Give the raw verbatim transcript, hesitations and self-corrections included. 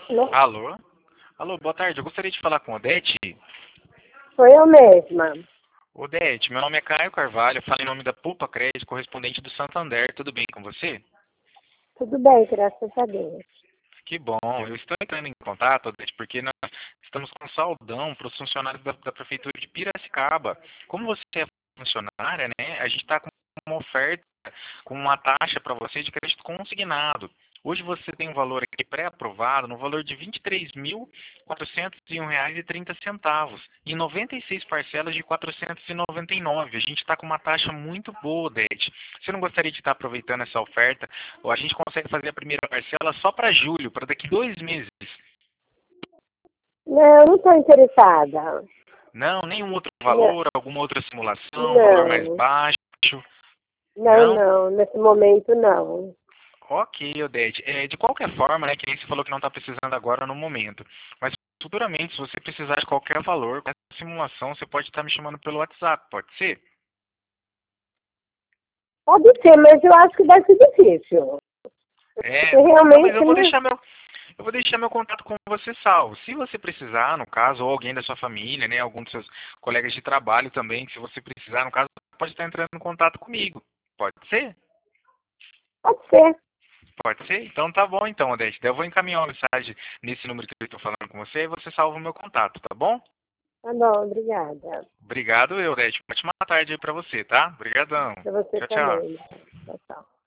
Alô? Alô? Alô, boa tarde. Eu gostaria de falar com Odete. Sou eu mesma. Odete, meu nome é Caio Carvalho, eu falo em nome da Pulpa Crédito, correspondente do Santander. Tudo bem com você? Tudo bem, graças a Deus. Que bom. Eu estou entrando em contato, Odete, porque nós estamos com saldão para os funcionários da, da Prefeitura de Piracicaba. Como você é funcionária, né, a gente está com uma oferta, com uma taxa para você de crédito consignado. Hoje você tem um valor aqui pré-aprovado no valor de vinte e três mil, quatrocentos e um reais e trinta centavos, em noventa e seis parcelas de quatrocentos e noventa e nove. A gente está com uma taxa muito boa, Odete. Você não gostaria de estar aproveitando essa oferta? Ou a gente consegue fazer a primeira parcela só para julho, para daqui dois meses? Não, não estou interessada. Não, nenhum outro Não, valor, alguma outra simulação, um valor mais não, baixo? não, Não? não, nesse momento não. Ok, Odete. É, de qualquer forma, né, que nem você falou que não está precisando agora no momento. Mas futuramente, se você precisar de qualquer valor, com essa simulação, você pode estar me chamando pelo WhatsApp, pode ser? Pode ser, mas eu acho que vai ser difícil. É, Porque não, mas realmente eu vou não. deixar meu, eu vou deixar meu contato com você salvo. Se você precisar, no caso, ou alguém da sua família, né, algum dos seus colegas de trabalho também, se você precisar, no caso, pode estar entrando em contato comigo. Pode ser? Pode ser. Pode ser? Então tá bom então, Odete. Daí eu vou encaminhar uma mensagem nesse número que eu estou falando com você e você salva o meu contato, tá bom? Tá bom, obrigada. Obrigado, Odete. Ótima tarde aí pra você, tá? Obrigadão. Para você Tchau, tchau. também. Tchau, tchau.